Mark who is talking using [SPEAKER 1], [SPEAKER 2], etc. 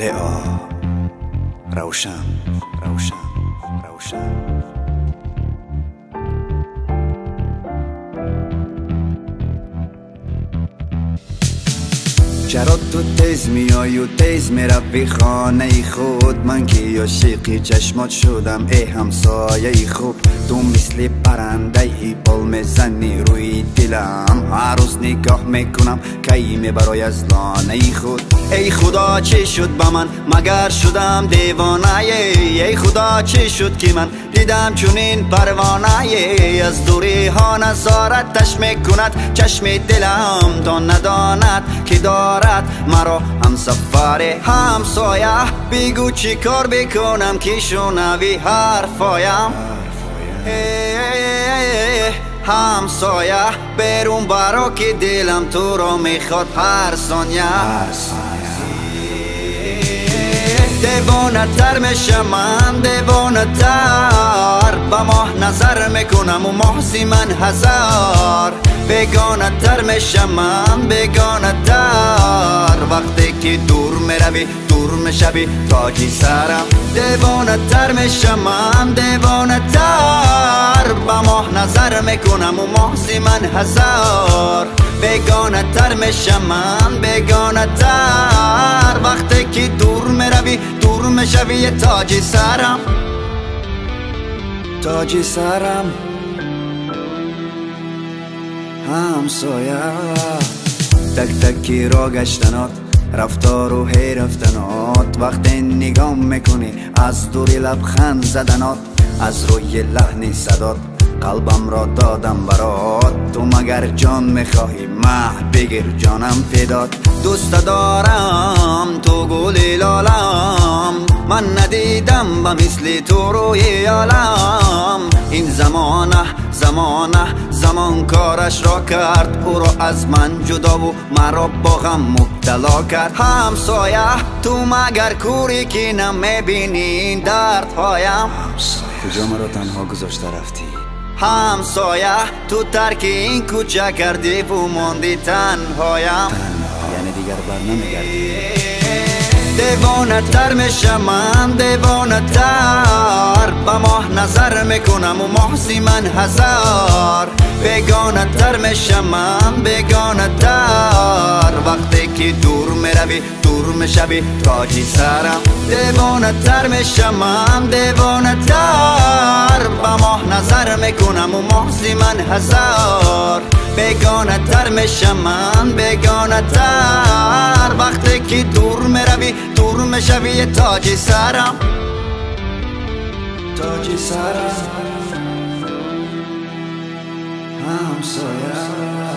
[SPEAKER 1] لئا روشن روشن روشن چرا تو تیز میای و تیز میروی خانه خود؟ من که عاشقی چشمات شدم ای همسایه خوب. تو مثل پرنده بال میزنی روی دلم، هر روز نگاه میکنم کی میبرای از لانه خود. ای خدا چی شد با من مگر شدم دیوانه؟ ای خدا چی شد که من دیدم چونین پروانه؟ از دوری ها نظارتش میکند چشم دلم، تا نداند که دارد مرا همسفر همسایه. بگو چی کار بکنم که شنوی حرفایم؟ همسایه برون برا که دلم تو را میخواد هر ثانیه. دیوانه تر میشم من، دیوانه تر با ماه نظر میکنم و محضی من هزار. بیگانه تر میشم من، بیگانه تر وقتی که دور میروی دور میشوی تاجی سرم. دیوانه تر میشم من، دیوانه تر با ماه نظر میکنم و محضی من هزار. بیگانه تر میشم من، بیگانه تر وقتی که دور میروی دور میشوی تاجی سرم. تاجی سرم همسایه. تک تکی را گشتنات، رفتار و هی رفتنات، وقتی نگاه میکنی از دوری لبخند زدنات، از روی لحنی صدات قلبم را دادم برات. تو مگر جان میخواهی مه بگیر جانم فدات. دوست دارم تو گل لالم، من ندیدم با مثل تو روی عالم. این زمان کارش را کرد، او را از من جدا و مرا با غم مبتلا کرد. همسایه تو مگر کوری که نمیبینی این دردهایم؟
[SPEAKER 2] کجا مرا تنها گذاشته رفتی؟
[SPEAKER 1] همسایه تو ترک این کوچه کردی و ماندی تنهایم.
[SPEAKER 2] یعنی دیگر بر نمیگردی؟
[SPEAKER 1] دیوانه تر میشم من، دیوانه تر با ماه نظر میکنم و محضی من هزار. بیگانه تر میشم من، بیگانه تر وقتی که دور میروی دور میشوی تاجی سرم. دیوانه تر میشم من، دیوانه تر با ماه نظر میکنم و محضی من هزار. بیگانه تر میشم من، بیگانه تر وقتی که دور میروی دور میشوی تاجی سرم. تاجی سرم همسایه.